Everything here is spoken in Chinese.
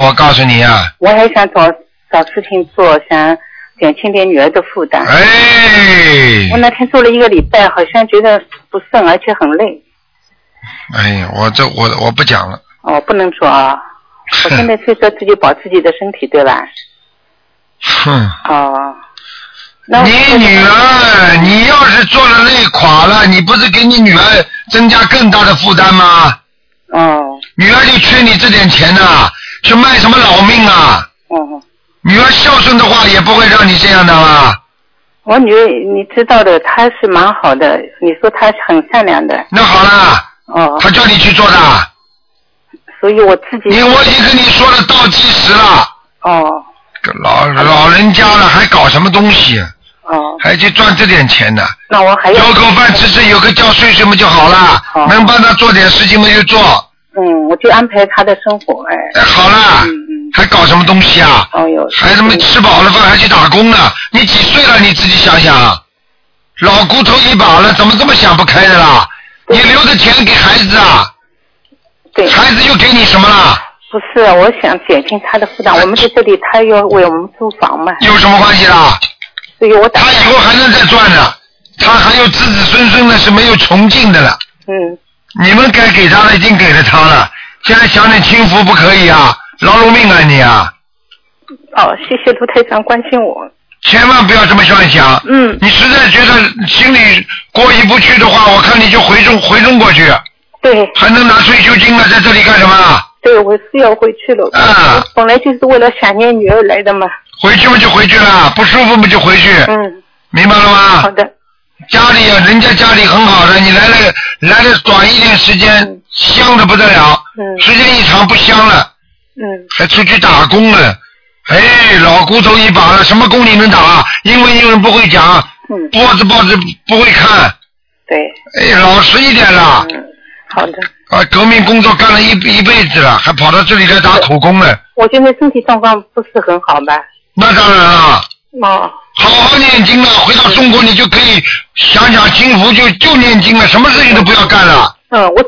我告诉你啊。 我还想找事情做，想减轻点女儿的负担。 哎。 我那天做了1个礼拜，好像觉得不顺，而且很累。 哎呀，我不讲了。 哦，不能说啊。我现在是说自己保自己的身体，对吧？ 哼。 哦。 你女儿，你要是做了累垮了，你不是给你女儿增加更大的负担吗？ 哦。 女儿就缺你这点钱呐，去卖什么老命啊？ 哦。 女儿孝顺的话，也不会让你这样的嘛。 我女儿，你知道的，她是蛮好的，你说她很善良的。 那好了。 哦。 她叫你去做的。 所以我自己。 我已经跟你说了倒计时了。 哦。 老人家了，还搞什么东西？ 哦。 还去赚这点钱呢？ 那我还要有口饭吃，有个觉睡睡嘛就好了。能帮他做点事情嘛就做。 我就安排他的生活。 哎，好了。还搞什么东西啊？ 哦哟。 孩子们吃饱了饭还去打工呢？你几岁了？你自己想想。老骨头一把了，怎么这么想不开的啦？你留着钱给孩子啊？ 对。 孩子又给你什么了？ 不是，我想减轻他的负担。我们在这里，他要为我们租房嘛。 有什么关系啦？ 所以我他以后还能再赚呢，他还有子子孙孙的是没有穷尽的了。你们该给他的已经给了他了，现在享点清福不可以啊？劳碌命啊你啊！ 哦，谢谢卢台长关心我。 千万不要这么乱想。你实在觉得心里过意不去的话，我看你就回中国去。 对。 还能拿退休金了，在这里干什么？ 对，我是要回去了。我本来就是为了想念女儿来的嘛。回去嘛就回去了，不舒服嘛就回去。明白了吗？ 好的。 家里啊，人家家里很好的，你来了短一点时间，香的不得了。时间一长不香了。还出去打工了。哎，老骨头一把了，什么工你能打？英文不会讲。报纸不会看。 对。 哎，老实一点啦。 好的。 革命工作干了一辈子了，还跑到这里来打苦工了。 我现在身体状况不是很好吧？ 那当然了。 哦。 好好念经了，回到中国你就可以享清福，就念经了，什么事情都不要干了。 我